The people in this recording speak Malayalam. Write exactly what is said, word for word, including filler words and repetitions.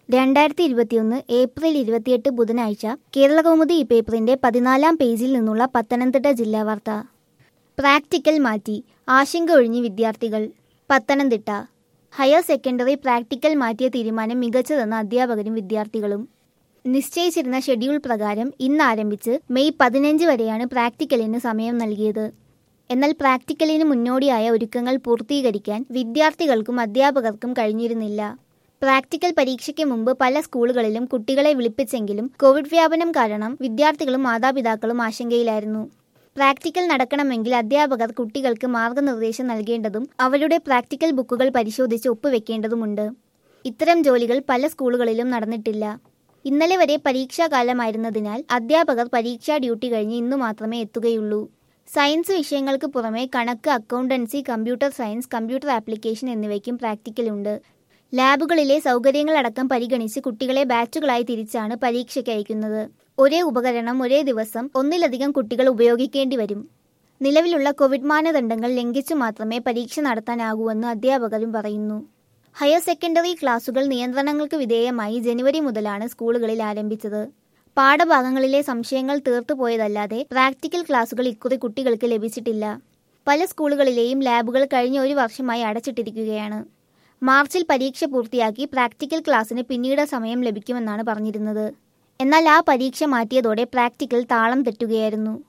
രണ്ടായിരത്തി ഇരുപത്തിയൊന്ന് ഏപ്രിൽ ഇരുപത്തിയെട്ട് ബുധനാഴ്ച കേരളകൗമുദി ഈ പേപ്പറിന്റെ പതിനാലാം പേജിൽ നിന്നുള്ള പത്തനംതിട്ട ജില്ലാ വാർത്ത. പ്രാക്ടിക്കൽ മാറ്റി, ആശങ്ക ഒഴിഞ്ഞ് വിദ്യാർത്ഥികൾ. പത്തനംതിട്ട ഹയർ സെക്കൻഡറി പ്രാക്ടിക്കൽ മാറ്റിയ തീരുമാനം മികച്ചതെന്ന് അധ്യാപകരും വിദ്യാർത്ഥികളും. നിശ്ചയിച്ചിരുന്ന ഷെഡ്യൂൾ പ്രകാരം ഇന്ന് ആരംഭിച്ച് മെയ് പതിനഞ്ച് വരെയാണ് പ്രാക്ടിക്കലിന് സമയം നൽകിയത്. എന്നാൽ പ്രാക്ടിക്കലിന് മുന്നോടിയായ ഒരുക്കങ്ങൾ പൂർത്തീകരിക്കാൻ വിദ്യാർത്ഥികൾക്കും അധ്യാപകർക്കും കഴിഞ്ഞിരുന്നില്ല. പ്രാക്ടിക്കൽ പരീക്ഷയ്ക്ക് മുമ്പ് പല സ്കൂളുകളിലും കുട്ടികളെ വിളിപ്പിച്ചെങ്കിലും കോവിഡ് വ്യാപനം കാരണം വിദ്യാർത്ഥികളും മാതാപിതാക്കളും ആശങ്കയിലായിരുന്നു. പ്രാക്ടിക്കൽ നടക്കണമെങ്കിൽ അധ്യാപകർ കുട്ടികൾക്ക് മാർഗനിർദ്ദേശം നൽകേണ്ടതും അവരുടെ പ്രാക്ടിക്കൽ ബുക്കുകൾ പരിശോധിച്ച് ഒപ്പുവെക്കേണ്ടതുമുണ്ട്. ഇത്തരം ജോലികൾ പല സ്കൂളുകളിലും നടന്നിട്ടില്ല. ഇന്നലെ വരെ പരീക്ഷാകാലമായിരുന്നതിനാൽ അധ്യാപകർ പരീക്ഷാ ഡ്യൂട്ടി കഴിഞ്ഞ് ഇന്നു മാത്രമേ എത്തുകയുള്ളൂ. സയൻസ് വിഷയങ്ങൾക്ക് പുറമെ കണക്ക്, accountancy, computer science, computer application എന്നിവയ്ക്കും പ്രാക്ടിക്കലുണ്ട്. ലാബുകളിലെ സൗകര്യങ്ങളടക്കം പരിഗണിച്ച് കുട്ടികളെ ബാച്ചുകളായി തിരിച്ചാണ് പരീക്ഷയ്ക്ക് അയക്കുന്നത്. ഒരേ ഉപകരണം ഒരേ ദിവസം ഒന്നിലധികം കുട്ടികൾ ഉപയോഗിക്കേണ്ടി വരും. നിലവിലുള്ള കോവിഡ് മാനദണ്ഡങ്ങൾ ലംഘിച്ചു മാത്രമേ പരീക്ഷ നടത്താനാകൂവെന്ന് അധ്യാപകരും പറയുന്നു. ഹയർ സെക്കൻഡറി ക്ലാസുകൾ നിയന്ത്രണങ്ങൾക്ക് വിധേയമായി ജനുവരി മുതലാണ് സ്കൂളുകളിൽ ആരംഭിച്ചത്. പാഠഭാഗങ്ങളിലെ സംശയങ്ങൾ തീർത്തുപോയതല്ലാതെ പ്രാക്ടിക്കൽ ക്ലാസുകൾ ഇക്കുറി കുട്ടികൾക്ക് ലഭിച്ചിട്ടില്ല. പല സ്കൂളുകളിലെയും ലാബുകൾ കഴിഞ്ഞ ഒരു വർഷമായി അടച്ചിട്ടിരിക്കുകയാണ്. മാർച്ചിൽ പരീക്ഷ പൂർത്തിയാക്കി പ്രാക്ടിക്കൽ ക്ലാസ്സിന് പിന്നീട് സമയം ലഭിക്കുമെന്നാണ് പറഞ്ഞിരുന്നത്. എന്നാൽ ആ പരീക്ഷ മാറ്റിയതോടെ പ്രാക്ടിക്കൽ താളം തെറ്റുകയായിരുന്നു.